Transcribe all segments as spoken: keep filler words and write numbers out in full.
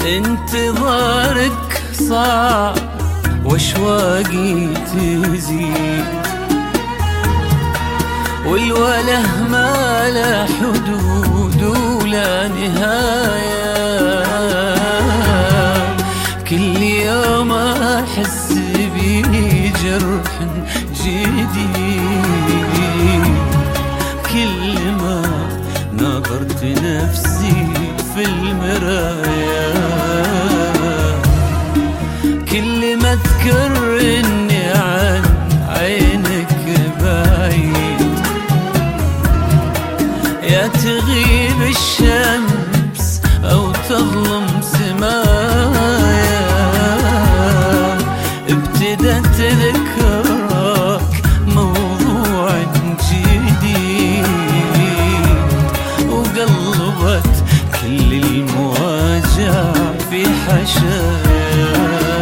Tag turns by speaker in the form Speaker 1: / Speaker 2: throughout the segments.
Speaker 1: انتظارك صعب واشواقي تزيد، والوله ما له حدود ولا نهاية. كل يوم أحس بي جرح جديد، كل ما نظرت نفسي في المراية، كل ما اذكر اني عن عينك بعيد، يا تغيب الشمس أو تظلم سمايا، ابتدت ذكرك موضوع جديد، وقلبت كل المواجع في حشايا.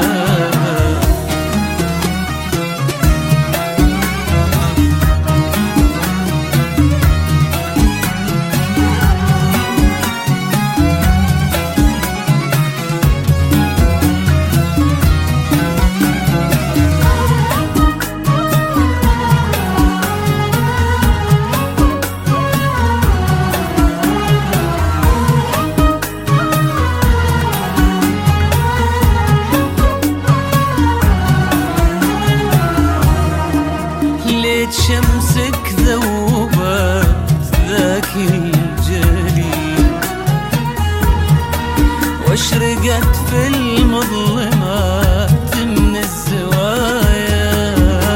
Speaker 1: شمسك ذوبت ذاك الجليل، واشرقت في المظلمات من الزوايا،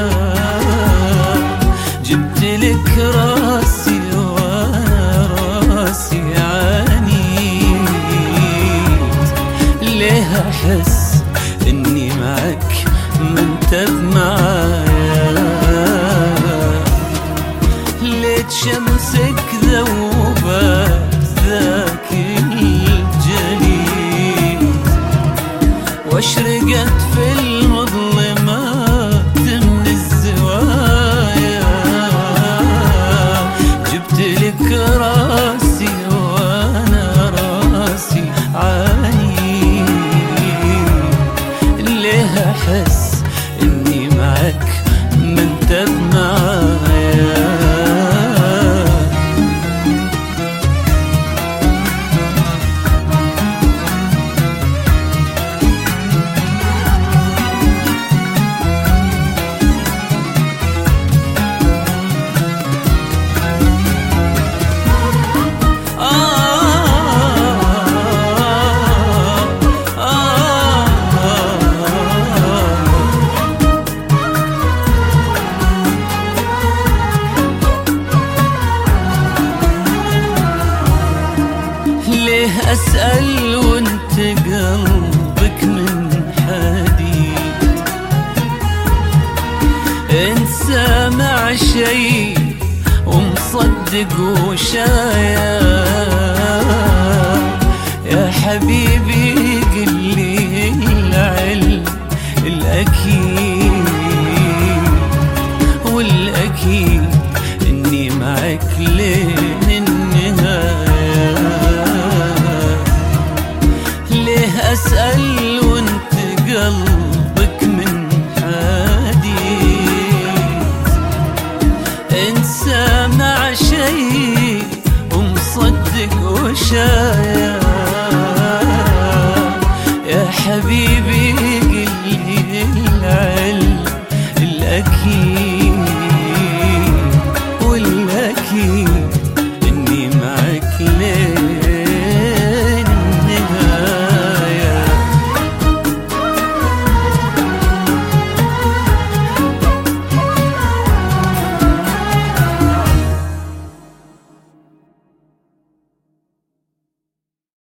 Speaker 1: جبت لك راسي وانا راسي عنيد، ليه احس اني معك ما انت بمعايا. شمسك ذوبت ذاك الجليد، واشرقت في المظلمات من الزوايا، جبت لك راسي وانا راسي عنيد، ليه احس اني معك ما انت بمعايا. أسأل وانت قلبك من حديد، انت سامع شي ومصدق وشايا، يا حبيبي قل لي العلم الأكيد، والأكيد إني معك لين النهاية. أسأل وانت قلبك من حديد، انت سامع شي ومصدق وشايا، يا حبيبي